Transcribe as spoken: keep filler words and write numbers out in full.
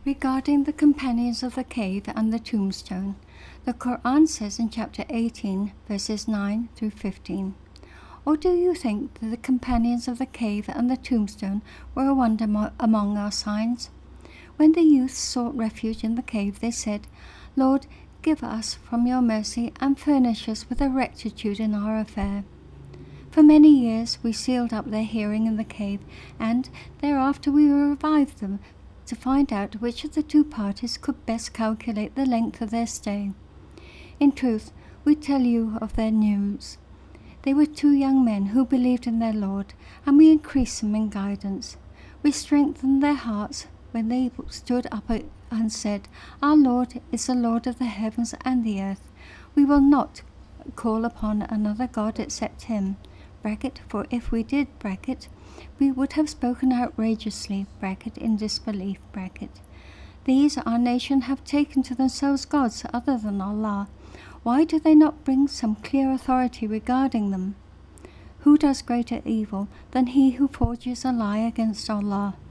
Regarding the companions of the cave and the tombstone, the Quran says in chapter eighteen, verses nine through fifteen, "Or do you think that the companions of the cave and the tombstone were a wonder mo- among our signs? When the youths sought refuge in the cave, they said, 'Lord, give us from your mercy and furnish us with a rectitude in our affair.' For many years we sealed up their hearing in the cave, and thereafter we revived them to find out which of the two parties could best calculate the length of their stay. In truth, we tell you of their news. They were two young men who believed in their Lord, and we increased them in guidance. We strengthened their hearts when they stood up and said, 'Our Lord is the Lord of the heavens and the earth. We will not call upon another God except him.' Bracket, for if we did, bracket, we would have spoken outrageously, bracket, in disbelief, bracket. These, our nation, have taken to themselves gods other than Allah. Why do they not bring some clear authority regarding them? Who does greater evil than he who forges a lie against Allah?